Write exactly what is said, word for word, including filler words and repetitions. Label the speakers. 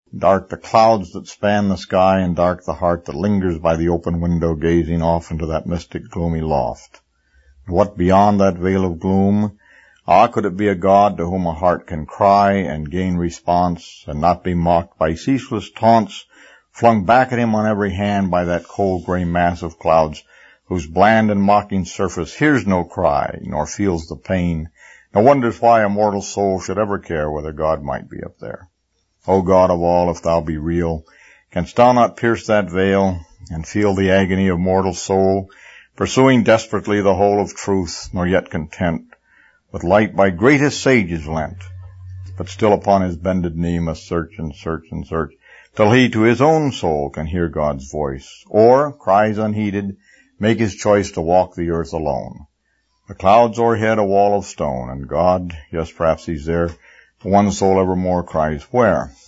Speaker 1: Dark the clouds that span the sky, and dark the heart that lingers by the open window gazing off into that mystic gloomy loft. And what beyond that veil of gloom? Ah, could it be a God to whom a heart can cry and gain response, and not be mocked by ceaseless taunts flung back at him on every hand by that cold gray mass of clouds, whose bland and mocking surface hears no cry, nor feels the pain, nor wonders why a mortal soul should ever care whether God might be up there? O God of all, if thou be real, canst thou not pierce that veil, and feel the agony of mortal soul, pursuing desperately the whole of truth, nor yet content, with light by greatest sages lent, but still upon his bended knee must search and search and search, till he to his own soul can hear God's voice, or, cries unheeded, make his choice to walk the earth alone. The clouds o'erhead a wall of stone, and God, yes, perhaps he's there, one soul evermore cries, where?